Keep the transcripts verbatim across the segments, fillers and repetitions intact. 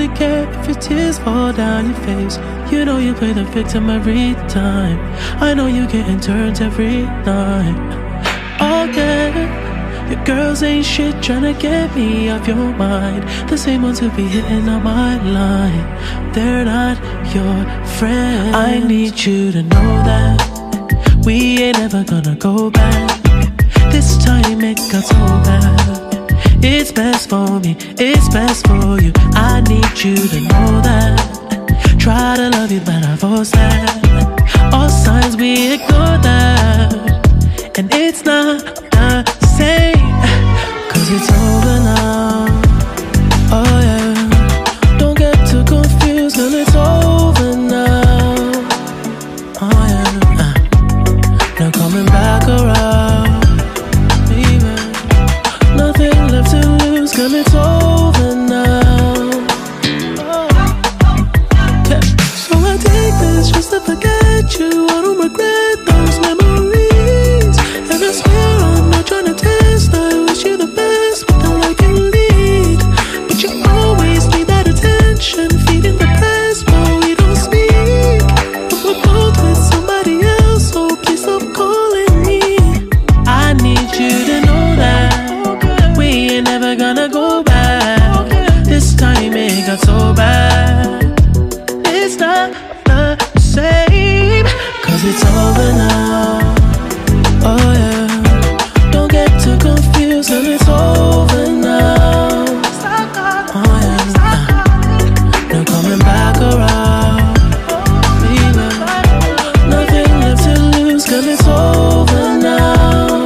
really care if your tears fall down your face. You know you play the victim every time. I know you getting turned every night. Oh yeah. Your girls ain't shit tryna get me off your mind. The same ones who be hitting on my line. They're not your friend. I need you to know that we ain't ever gonna go back. This time it got so bad. It's best for me, it's best for you. I need you to know that. Try to love you but I force that. All signs we ignore that. And it's not the same, cause it's over now. Oh yeah. Don't get too confused, girl, it's over now. Oh yeah. uh, No coming back around, baby. Nothing left to lose, girl, it's over now. Oh. Yeah. So I take this just to forget you. I don't regret those memories. And I swear I'm not trying to test. I wish you the best, but all I can lead. But you always need that attention, feeding the best, but we don't speak. But we're both with somebody else, so please stop calling me. I need you to know that we ain't never gonna go back. This time it got so bad. It's not the same, cause it's over now. Oh yeah. Don't get too confused, and it's over now. Oh yeah. uh, No coming back around, baby. Nothing left to lose, cause it's over now.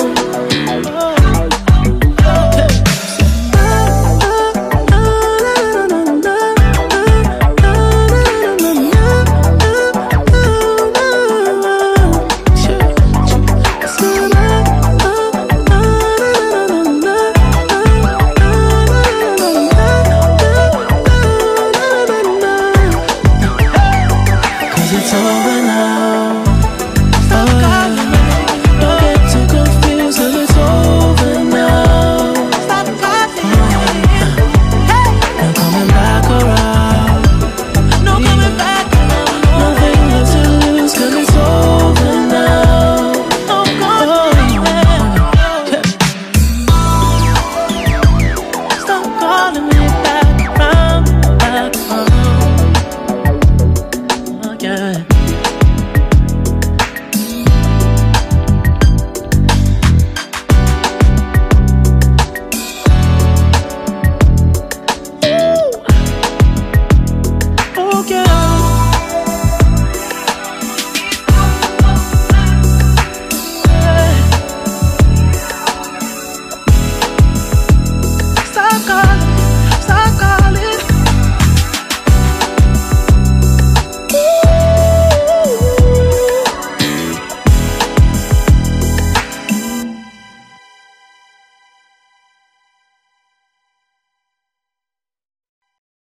It's over now. Oh yeah. Don't get too confused, and it's over now. Oh yeah. No coming back around. No coming back around. Nothing left to lose, cause it's over now. Oh yeah. Stop calling me.